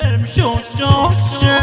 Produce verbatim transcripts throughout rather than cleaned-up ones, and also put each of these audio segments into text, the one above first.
امشو شوشه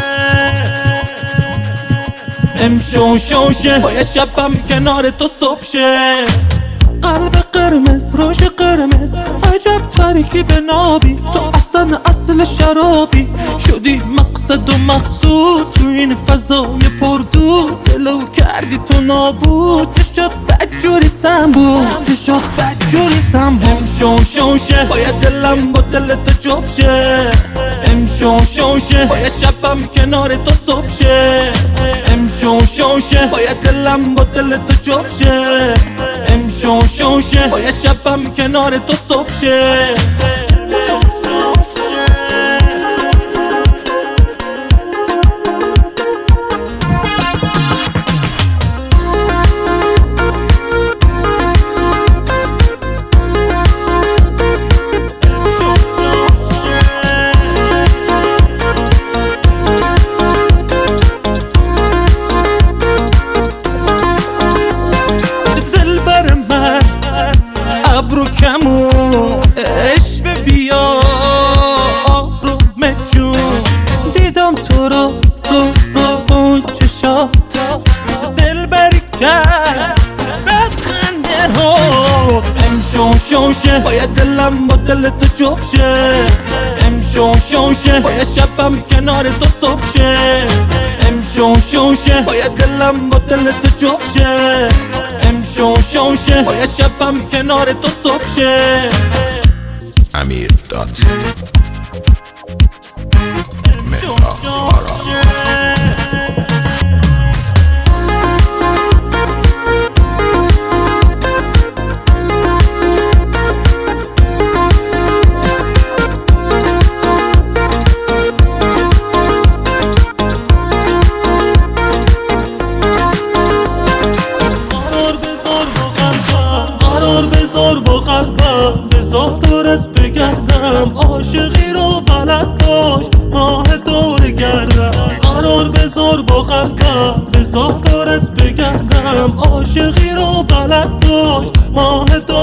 امشو شوشه باید شبم کنار تو صبح شه. قلب قرمز روش قرمز عجب تاریکی به نابی، تو اصلا اصل شرابی شدی مقصد و مقصود تو این فضای پردود، دلو کردی تو نابود، شد بدجوری سم بود شد بدجوری سم بود. امشو شوشه باید دلم با دل تو جفت شه. امشو شوشه باید شبم کنار تو صبح شه. امشو شوشه باید دلم با دل تو جفت شه. امشو شوشه باید شبم کنار تو صبح شه. ابرو کمون عشق بیا آروم جون، دیدم تو رو رو رو اون چشات دل بری کرد بدخنده ها. امشو شوشه باید دلم با دل تو جفت شه. امشو شوشه باید شبم کنار تو صبح شه. امشو شوشه باید دلم با دل تو جفت شه. امشو شوشه باید شبم کنار تو صبح شه. امیر دات بذار با قلبم بذار دورت بگردم، عاشقی رو بلد باش ماه دور گردم. قرار بذار با قلبم بذار دورت بگردم، عاشقی رو بلد باش ماه دور